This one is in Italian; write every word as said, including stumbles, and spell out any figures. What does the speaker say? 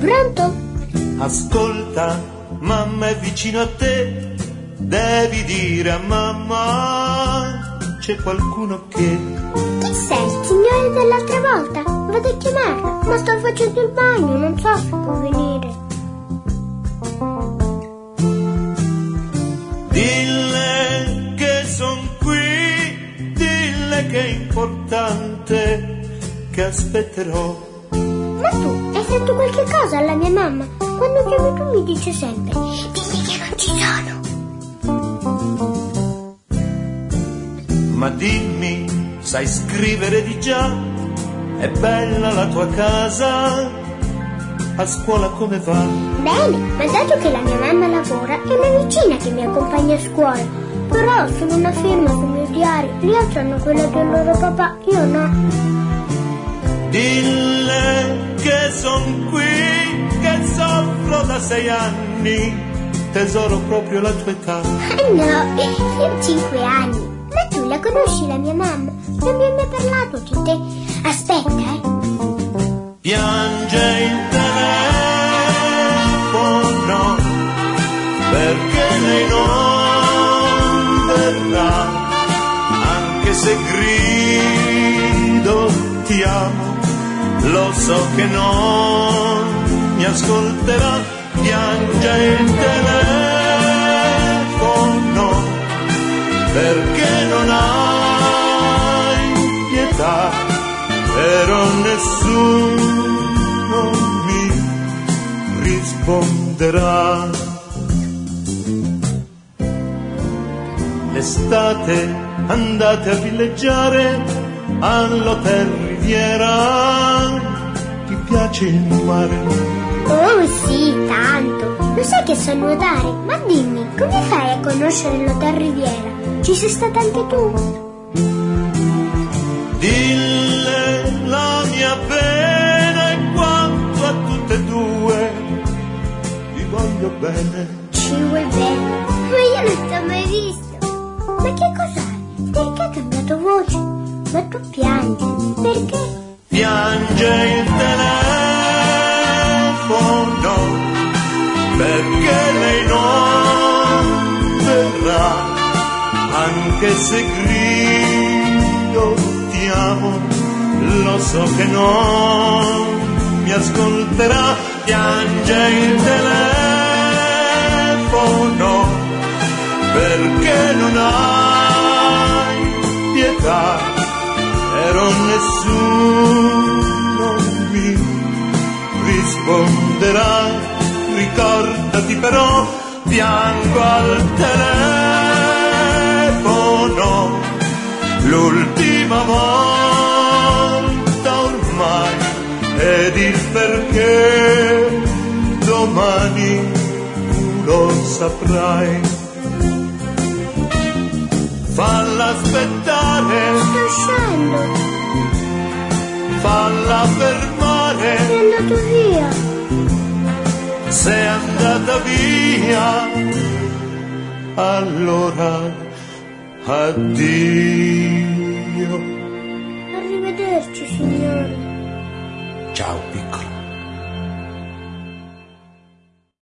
Pronto? Ascolta, mamma è vicino a te, devi dire a mamma c'è qualcuno che... Chi sei, il signore dell'altra volta? Vado a chiamarlo, ma sto facendo il bagno, non so se può venire. Dille che son qui, dille che è importante, che aspetterò. Ma tu hai fatto qualche cosa alla mia mamma? Quando chiami tu mi dice sempre: dimmi che non ci sono. Ma dimmi, sai scrivere di già? È bella la tua casa? A scuola come va? Bene, ma dato che la mia mamma lavora, è una vicina che mi accompagna a scuola. Però sono una firma sul mio diario, gli altri hanno quella del loro papà, io no. Dille che son qui, che soffro da sei anni, tesoro proprio la tua età. Ah no, io ho cinque anni. Ma tu la conosci la mia mamma? Non mi hai mai parlato di te. Aspetta, eh. Piange il telefono perché lei non verrà, anche se grido ti amo. Lo so che non mi ascolterà, piange il telefono perché non hai pietà, però nessuno mi risponderà. L'estate andate a villeggiare all'Hotel Riviera, ti piace il mare? Oh sì, tanto. Lo sai che so nuotare? Ma dimmi, come fai a conoscere l'Hotel Riviera? Ci sei stata anche tu? Dille la mia pena e quanto a tutte e due ti voglio bene. Ci vuoi bene? Ma io non ti ho mai visto. Ma che cos'hai? Perché hai cambiato voce? Ma tu piangi, perché? Piange il telefono perché lei non verrà, anche se grido ti amo, lo so che non mi ascolterà. Piange il telefono perché non hai pietà, però nessuno mi risponderà. Ricordati però, piango al telefono l'ultima volta ormai, ed il perché domani tu lo saprai. Falla aspettare, Sto uscendo. falla fermare, È andato via. sei andata via, allora addio. Arrivederci, signore. Ciao piccolo.